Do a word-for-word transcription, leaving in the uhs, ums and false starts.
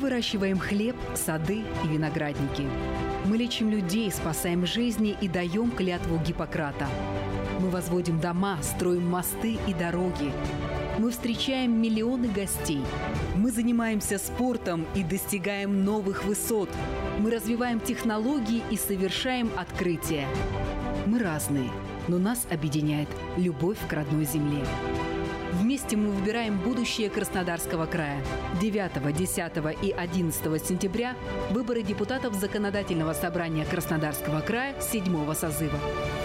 выращиваем хлеб, сады и виноградники. Мы лечим людей, спасаем жизни и даем клятву Гиппократа. Мы возводим дома, строим мосты и дороги. Мы встречаем миллионы гостей. Мы занимаемся спортом и достигаем новых высот. Мы развиваем технологии и совершаем открытия. Мы разные, но нас объединяет любовь к родной земле. Вместе мы выбираем будущее Краснодарского края. девятого, десятого и одиннадцатого сентября выборы депутатов Законодательного собрания Краснодарского края седьмого созыва.